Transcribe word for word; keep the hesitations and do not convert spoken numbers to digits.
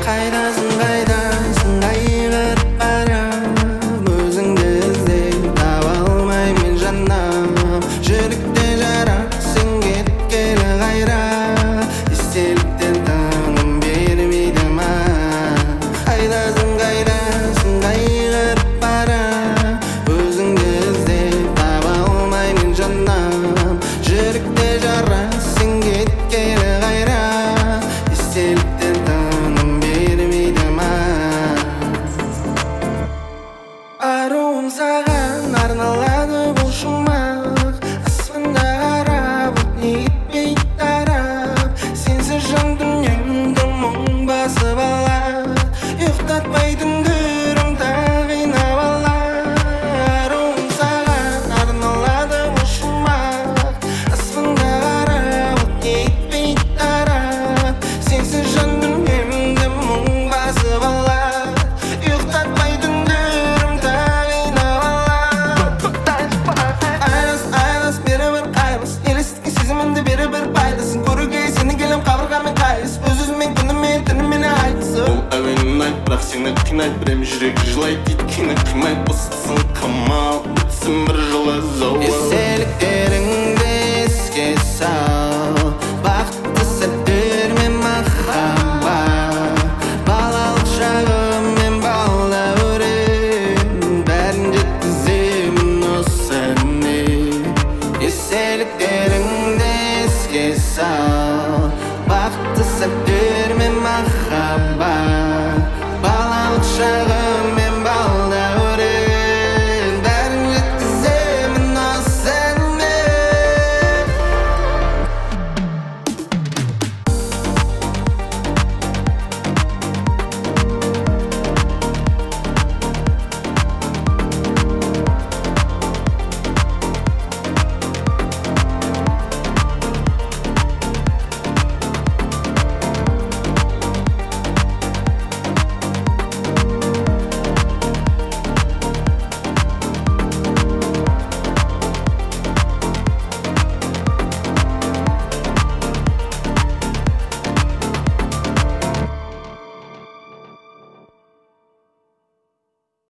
Қайдасың, қайдасың, қайғырып барам, өзіңді іздеп таба алмаймын жаным. Жүректе жара, сен кеткелі қайра, естеліктен тыным бермейді маған. Қайдасың, қайдасың, қайғырып барам, өзіңді іздеп таба алмаймын жаным. Жүректе жара, сен кеткелі қайра, естеліктен тыным бермейді маған. Аруым саған арналады бұл шумақ, аспанда қарап өтіне кетпейді тарап. Сенсіз жан дүниемді мұң басып алады, ұйықтатпай түндерім тағы қинап алады. Аруым саған арналады бұл шумақ, аспанда қарап өтіне кетпейді тарап. Сенсіз жан дүниемді мұң басып алады, ұйықтатпай түндерім тағы қинап алады. Айлас, айлас, бері-бір қайғылас, елестеткен сезімімді бері-бір пайдасын. Көруге сені келем қабырғамен қайыс, өз-өзімен күнімен түнімен айтысы. Бұл әуенін айт, бірақ сені қинайды, бірем жүрек жылайды, өйткені қимайды. Босатсың қамал, бітсін бір жылы зауал. Естеліктеріңді еске сал,